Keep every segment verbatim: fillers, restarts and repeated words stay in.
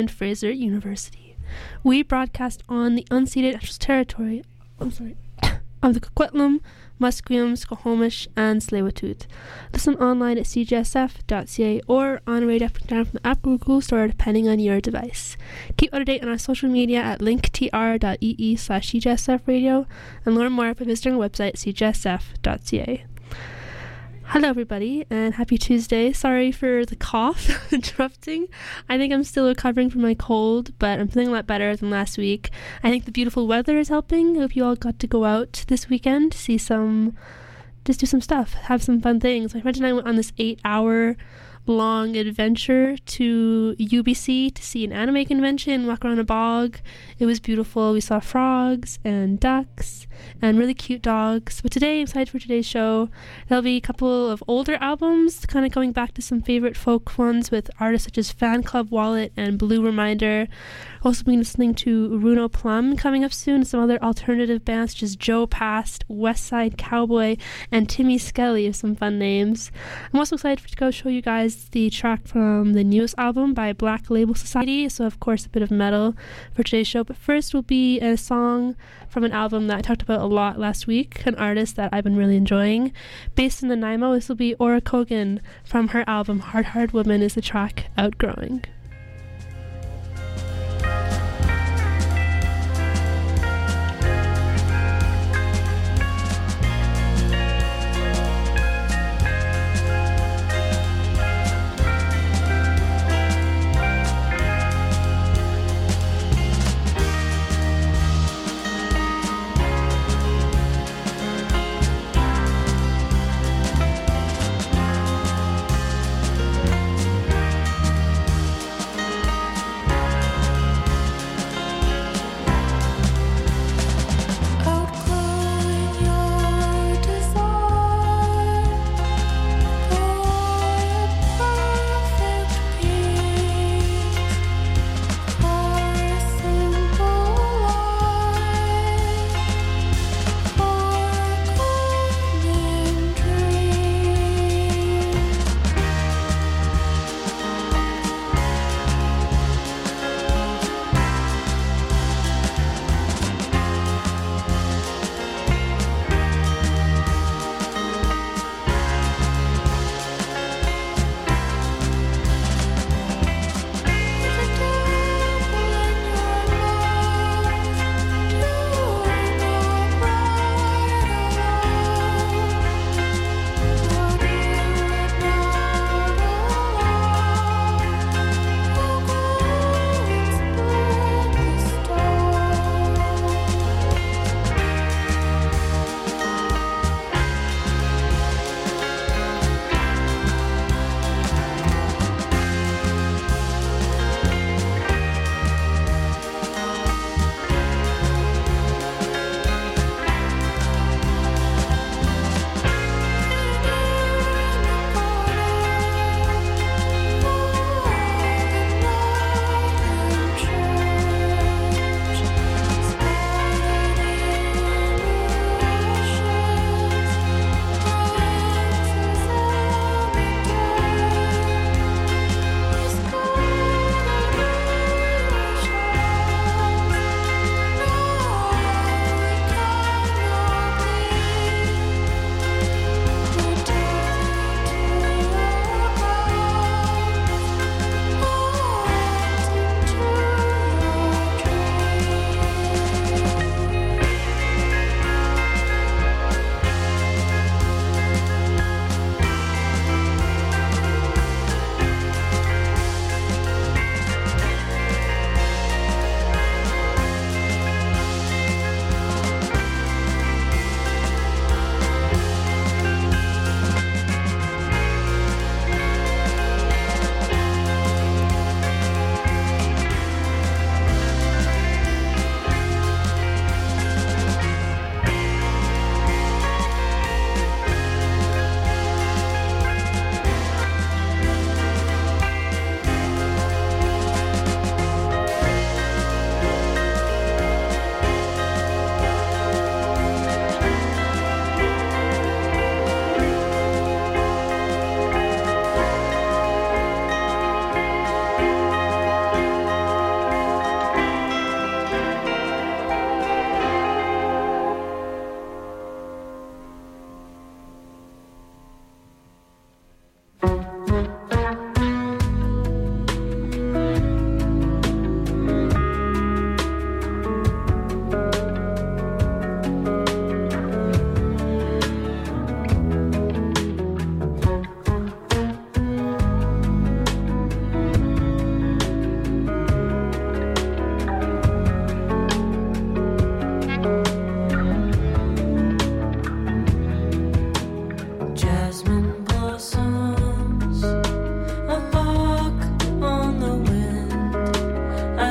and Fraser University. We broadcast on the unceded ancestral territory, I'm sorry, of the Coquitlam, Musqueam, Squamish, and Tsleil-Waututh. Listen online at c g s f dot c a or on radio up and down from the app or Google Store, depending on your device. Keep up to date on our social media at linktr.ee slash cgsf radio and learn more by visiting our website c g s f dot c a. Hello everybody, and happy Tuesday. Sorry for the cough interrupting. I think I'm still recovering from my cold, but I'm feeling a lot better than last week. I think the beautiful weather is helping. I hope you all got to go out this weekend, see some, just do some stuff, have some fun things. My friend and I went on this eight hour long adventure to U B C to see an anime convention, walk around a bog. It was beautiful. We saw frogs and ducks and really cute dogs. But today, I'm excited for today's show. There'll be a couple of older albums, kind of going back to some favorite folk ones with artists such as Fan Club Wallet and Blue Reminder. Also been listening to Runo Plum coming up soon, some other alternative bands such as Joe Past, West Side Cowboy, and Timmy Skelly are some fun names. I'm also excited to go show you guys the track from the newest album by Black Label Society, so of course a bit of metal for today's show. But first will be a song from an album that I talked about a lot last week, an artist that I've been really enjoying. Based in Nanaimo, this will be Ora Kogan from her album Hard Hard Woman is the track Outgrowing.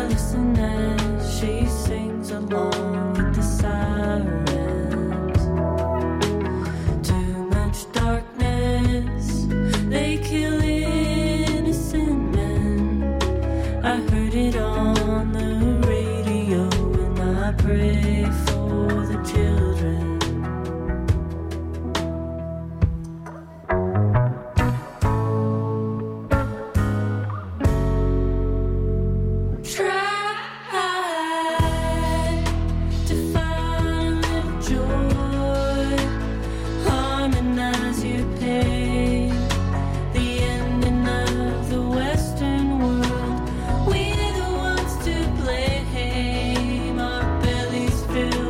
listen as she sings along with the sirens. Too much darkness, they kill innocent men. I heard it on the radio and I pray for the children. Filled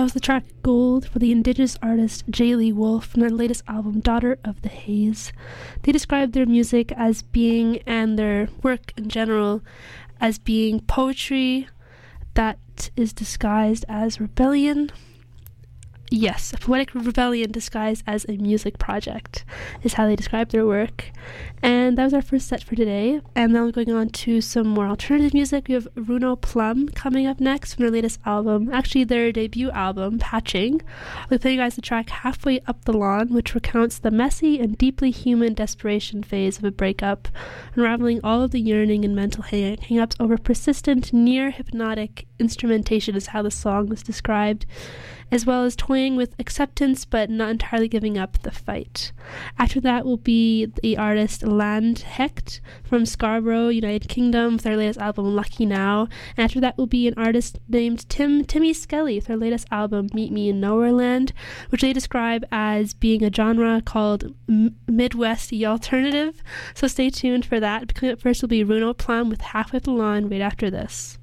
That was the track Gold for the Indigenous artist J. Lee Wolf from their latest album, Daughter of the Haze. They describe their music as being, and their work in general, as being poetry that is disguised as rebellion. Yes, a poetic rebellion disguised as a music project is how they describe their work. And that was our first set for today. And now we're going on to some more alternative music. We have Runo Plum coming up next from their latest album, actually their debut album, Patching. I'll be playing you guys the track Halfway Up the Lawn, which recounts the messy and deeply human desperation phase of a breakup, unraveling all of the yearning and mental hang- hang-ups over persistent, near-hypnotic instrumentation is how the song was described, as well as toying with acceptance but not entirely giving up the fight. After that will be the artist Land Hecht from Scarborough, United Kingdom, with their latest album Lucky Now. And after that will be an artist named Tim Timmy Skelly with their latest album Meet Me in Nowhere Land, which they describe as being a genre called M- Midwest alternative. So stay tuned for that. Coming up first will be Runo Plum with Halfway Up the Lawn right after this.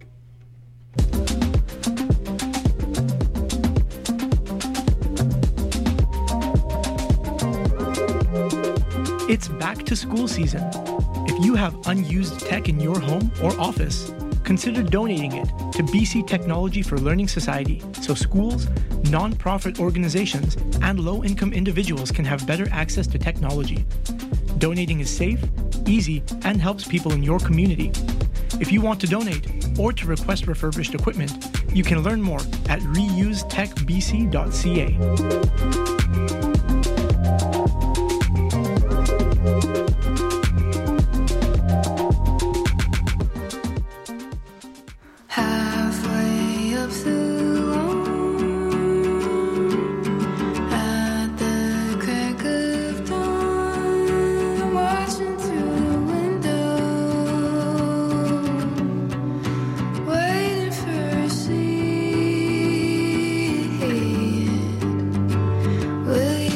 It's back to school season. If you have unused tech in your home or office, consider donating it to B C Technology for Learning Society so schools, non-profit organizations, and low-income individuals can have better access to technology. Donating is safe, easy, and helps people in your community. If you want to donate or to request refurbished equipment, you can learn more at reuse tech b c dot c a. Halfway up the lawn, at the crack of dawn, watching through the window, waiting for a seat. Will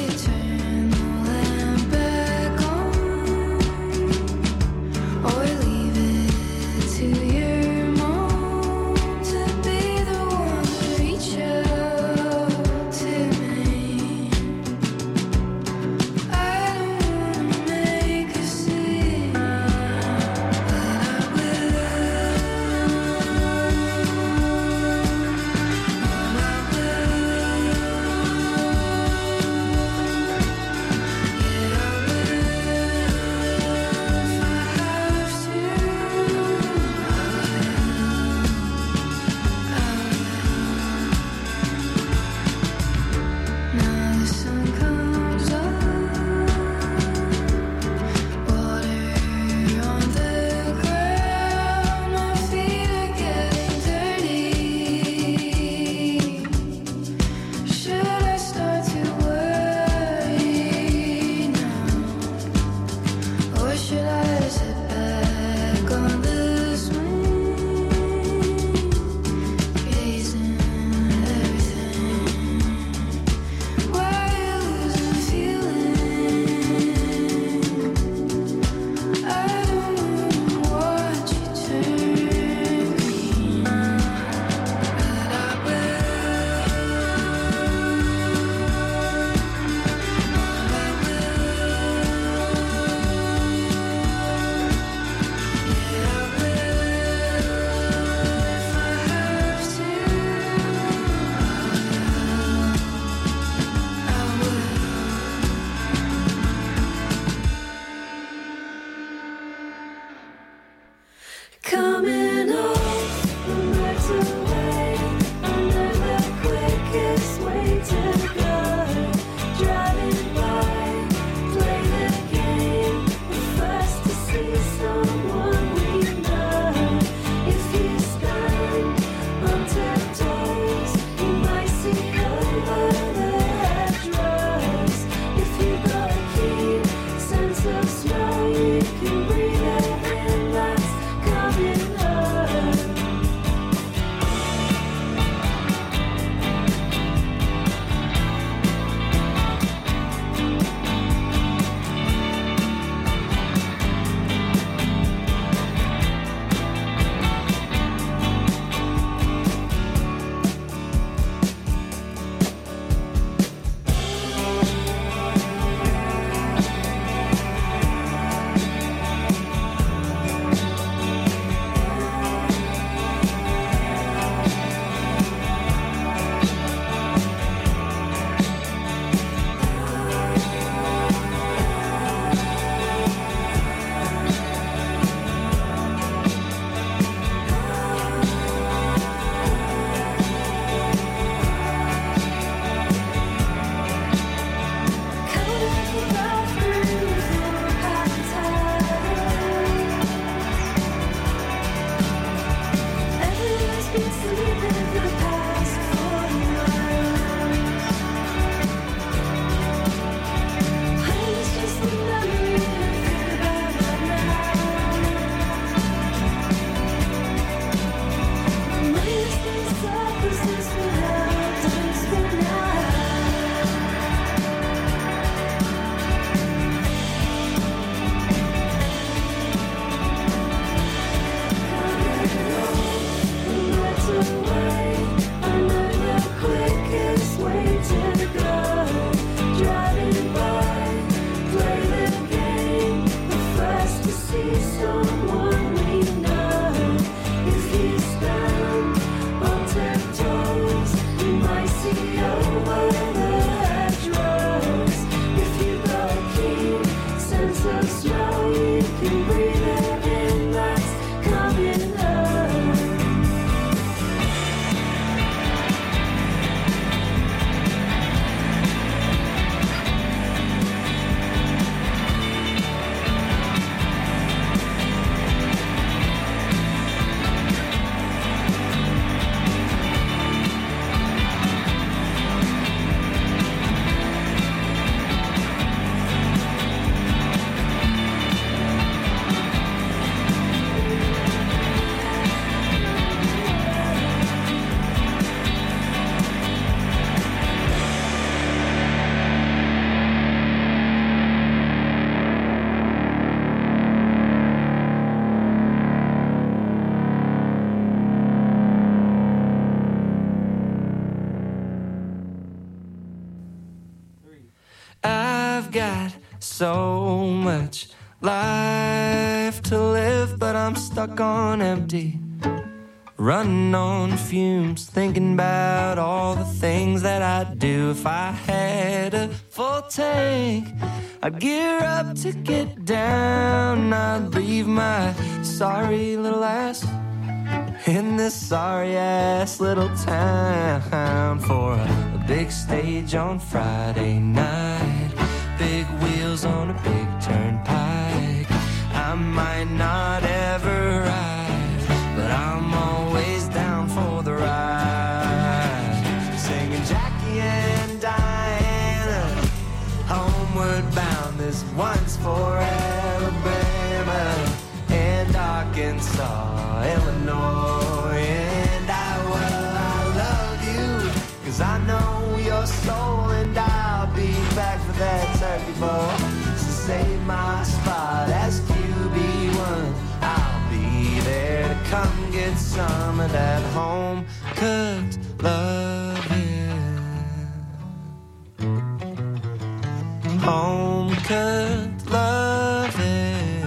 over the hedgerows. If you got a keen sense of smell, you can breathe it in. That's coming home. I've got so much life to live, but I'm stuck on empty. Running on fumes, thinking about all the things that I'd do if I had a full tank. I'd gear up to get down, I'd leave my sorry little ass in this sorry ass little town for a, a big stage on Friday night, big wheels on a big turnpike. I might not ever ride, but I'm always down for the ride. Singing Jackie and Diana, homeward bound, this one's for Alabama and Arkansas, Illinois, and Iowa. I love you, 'cause I know your soul, and I'll be back for that turkey bowl. So save my spot as Q B one. I'll be there to come get some of that home cooked loving. Home cooked loving.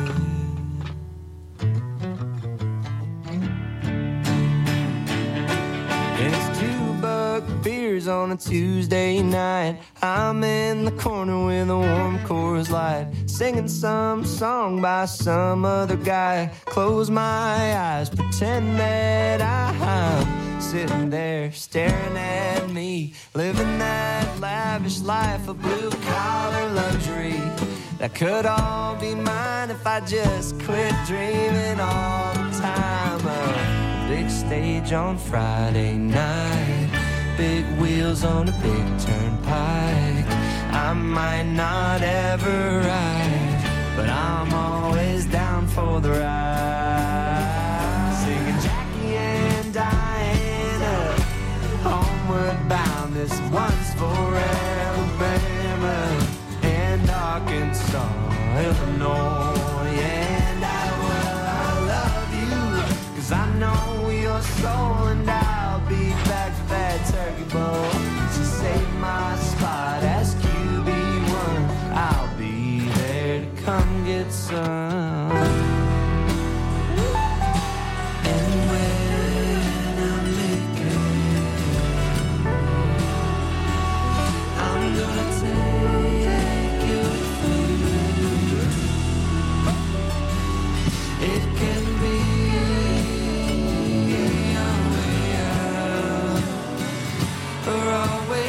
And it's two buck beers on a Tuesday night. I'm in the corner with a warm Coors Light, singing some song by some other guy. Close my eyes, pretend that I'm sitting there staring at me, living that lavish life of blue-collar luxury. That could all be mine if I just quit dreaming all the time of a big stage on Friday night, big wheels on a big turnpike. I might not ever ride, but I'm always down for the ride. Singing Jackie and Diana, homeward bound, this one's for Alabama and Arkansas, Illinois, and Iowa. I love you, 'cause I know your soul, and I'll be back for that turkey bowl. So save my spot as Q B one. I'll be there to come get some. And when I make it, I'm gonna take you with me. It can be our way out, or our way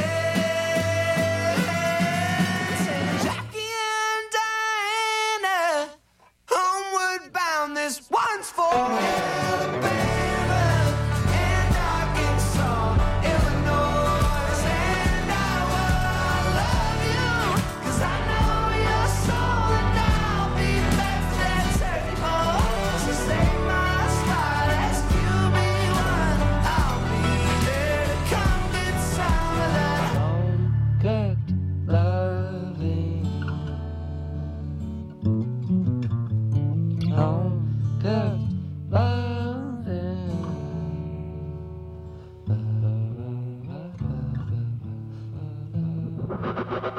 in. Jackie and Diana, homeward bound, this one's for Alabama and Arkansas, Illinois, and Iowa. I love you, 'cause I know your soul, and I'll be back for that turkey bowl. So save my spot as Q B one. I'll be there to come get some of that home-cooked loving. Home-cooked loving.